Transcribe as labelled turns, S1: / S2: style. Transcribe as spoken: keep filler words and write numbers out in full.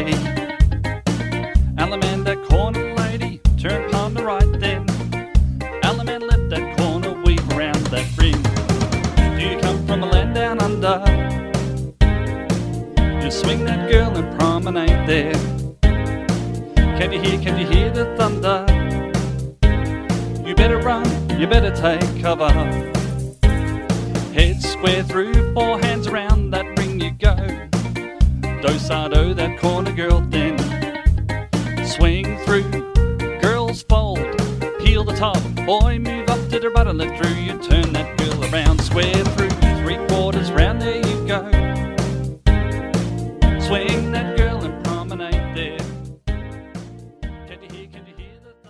S1: be. Alaman, that corner lady, turn palm to right then. Alaman, left that corner, weave around that ring. Do you come from a land down under? You swing that girl and promenade there. Can you hear, can you hear the thunder? You better run, you better take cover. Head square through, four hands around that ring you go. Do-sa-do, that corner girl then. Swing through, girls fold, peel the top. Boy, move up to the right and left through. You turn that girl around, square through.